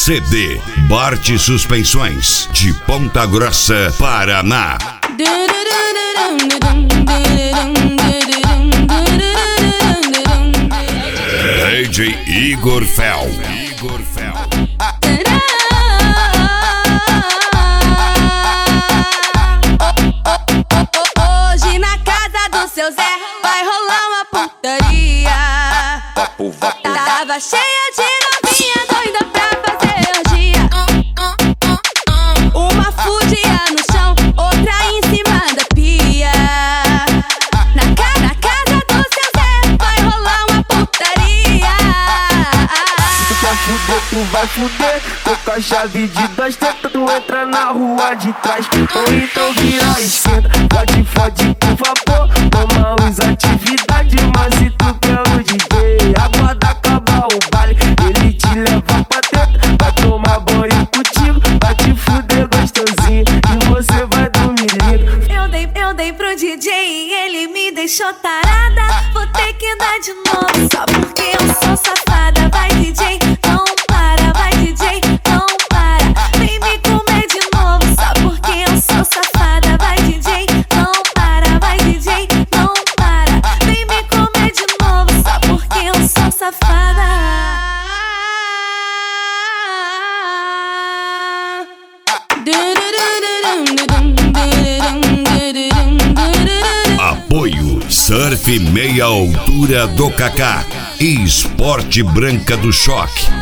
CD Bart Suspensões, de Ponta Grossa, Paraná. DJ Igor Fel. Hoje na casa do seu Zé vai rolar uma putaria. Tava cheia de novinha doida pra fazer orgia. Uma fudia no chão, outra em cima da pia. Na casa do seu Zé vai rolar uma putaria. Se tu quer fuder, tu vai fuder. Tô com a chave de 2 tetas, tu entra na rua de trás. Ou então vira a esquerda, fode por favor. Toma os atividades, mas se tu quer o DJ, aguarda acabar o baile, ele te leva pra dentro. Vai tomar banho contigo, vai te fuder gostosinho, e você vai dormir lindo. Eu dei pro DJ e ele me deixou tarada. Vou ter que dar de novo, só porque eu sou safada. Vai DJ, não para, vai DJ, não para. Vem me comer de novo, só porque eu sou safada. Vai DJ, não para, vai DJ, não para. Vem me comer de novo, só porque eu sou safada. Apoio Surf Meia Altura do Cacá e Esporte Branca do Choque.